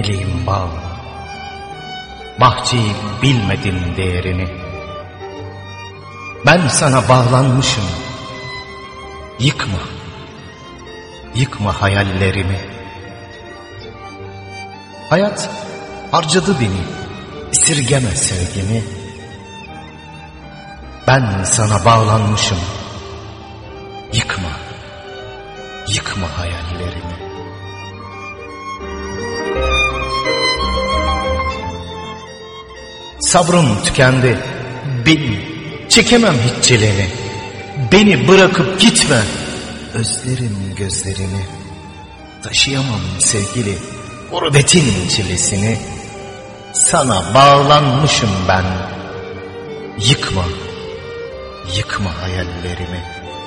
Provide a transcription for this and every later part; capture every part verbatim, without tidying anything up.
Diktiğim bağ, bahçeyi bilmedin değerini. Ben sana bağlanmışım. Yıkma, yıkma hayallerimi. Hayat harcadı beni, esirgeme sevgimi. Ben sana bağlanmışım. Yıkma, yıkma hayallerimi. Sabrım tükendi, benim çekemem hiç çileni. Beni bırakıp gitme, özlerim gözlerini. Taşıyamam sevgili gurbetin çilesini. Sana bağlanmışım ben. Yıkma, yıkma hayallerimi.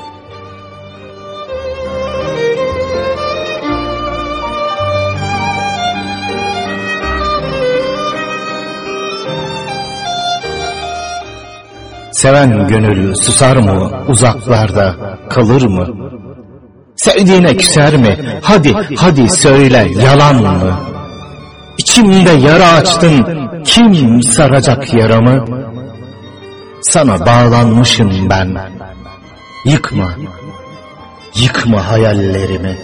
Seven gönül susar mı, uzaklarda kalır mı? Sevdiğine küser mi? Hadi, hadi söyle, yalan mı? İçimde yara açtın, kim saracak yaramı? Sana bağlanmışım ben. Yıkma, yıkma hayallerimi.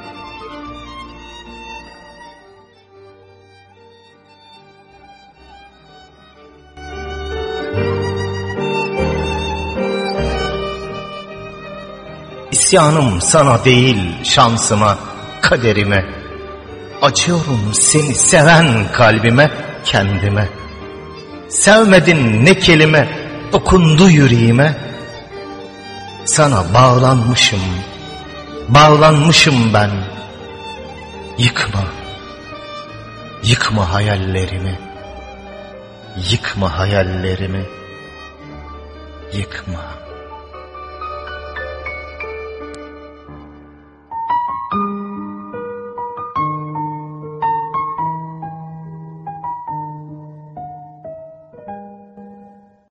İsyanım sana değil şansıma, kaderime. Açıyorum seni seven kalbime, kendime. Sevmedin ne kelime, dokundu yüreğime. Sana bağlanmışım, bağlanmışım ben. Yıkma, yıkma hayallerimi. Yıkma hayallerimi. Yıkma.